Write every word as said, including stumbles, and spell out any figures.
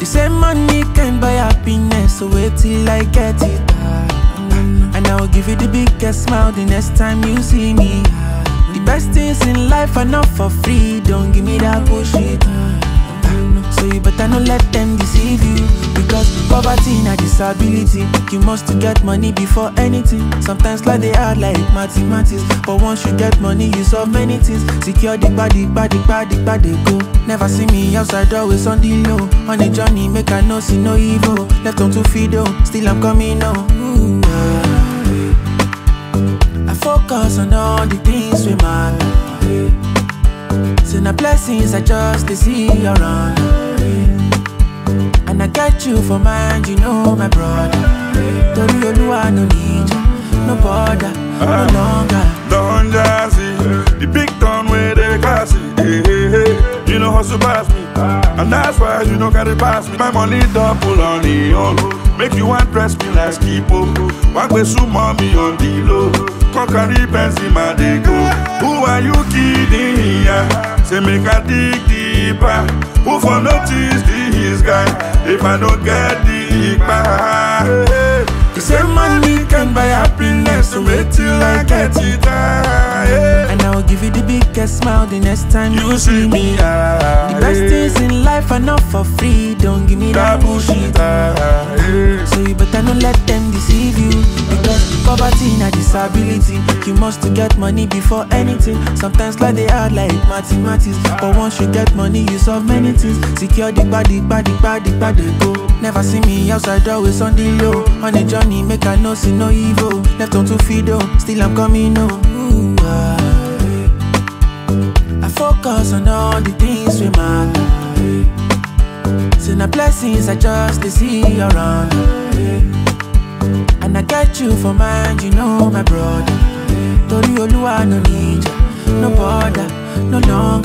They say money can buy happiness, so wait till I get it. And I will give you the biggest smile the next time you see me. The best things in life are not for free, don't give me that bullshit. So you better not let them deceive you, because poverty na disability. You must to get money before anything. Sometimes like they hard like mathematics, but once you get money you solve many things. Secure the body, body, body, body go. Never see me outside, always on the low. On a journey, make I no see no evil. Left on two feet though, still I'm coming on. Ooh, ah. I focus on all the things we matter. Say na blessings I just to see around. And I get you for mind, you know my brother. Tori Oluwa no need you, no border, no longer. Don Jazzy, the big town where they classy. Hey, hey, hey. You know hustle pass me, and that's why you don't carry pass me. My money double on the on, make you want dress me like Skipo. Walk with some mommy on the low, conquer Benzema they go. Who are you kidding? Yeah? Say make a dig deeper. Who for notice this guy if I don't get the back? They say money can buy happiness, so wait till I get it. Yeah. And I will give you the biggest smile the next time you, You see me. Ah, the best yeah. things in life are not for free, don't give me that, That bullshit. Ah, yeah. So you better not let them deceive you, because poverty na disability. You must to get money before anything. Sometimes like they hard like mathematics, but once you get money you solve many things. Secure the body, body, body, body go. Never see me outside, always on the low. On a journey, make I no see no evil. Left on two feet though, still I'm coming on. Ooh, ah. I focus on all the things we matter. Say na blessings I just to see around. And I get you for mind, you know my brother. Tori Oluwa no need you, no border, no longer.